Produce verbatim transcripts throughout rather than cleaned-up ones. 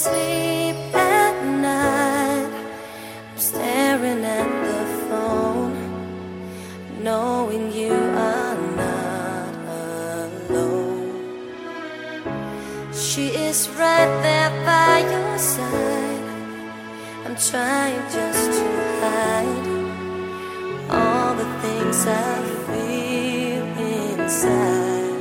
sleep at night. I'm staring at the phone, knowing you are not alone. She is right there by your side. I'm trying just to hide all the things I feel inside.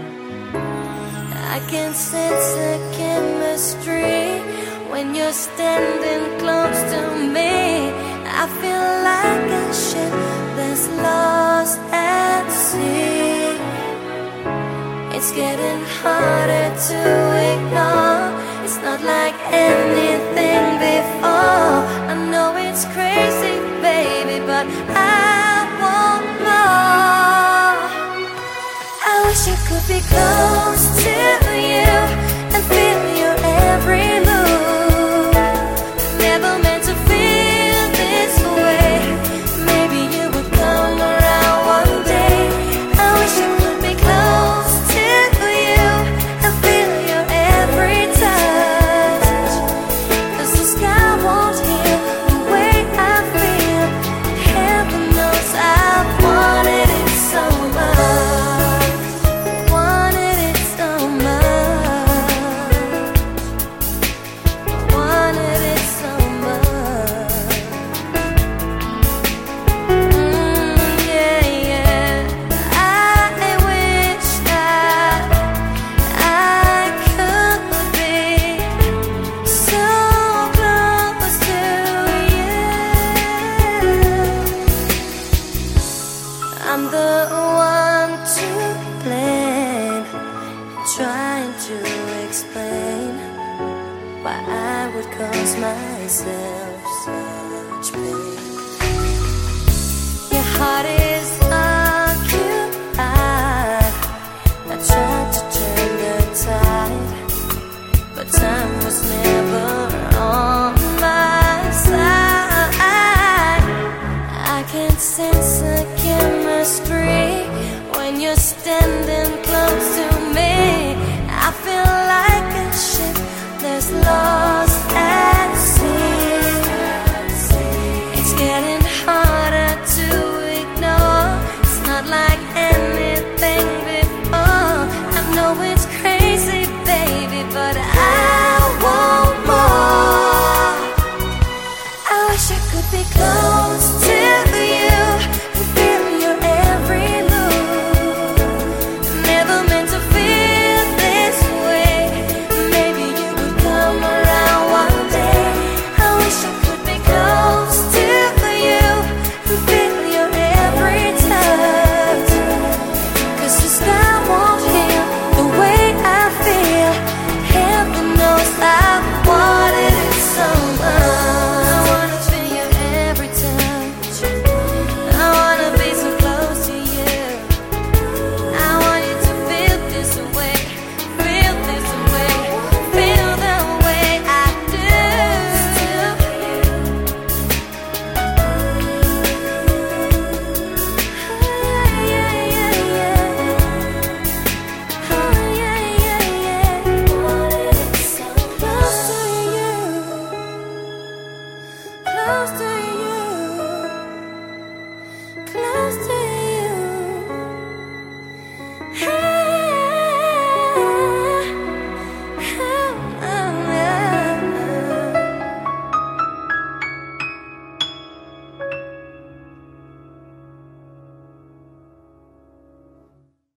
I can sense the chemistry when you're standing close to me. I feel like a ship that's lost at sea. It's getting harder to ignore. It's not like anything before. I know it's crazy, baby, but I want more. I wish I could be close to you and feel your every move. Never meant to feel this way. Maybe you would come around one day. I wish I could be close to you and feel your every touch. 'Cause the sky won't heal the way I feel. Heaven knows I've wanted it so much. Wanted it so much. Wanted it so much. Mm, yeah, yeah. I wish that I could be so close to you. I'm the one to blame, trying to explain why I would cause myself such pain. Your heart is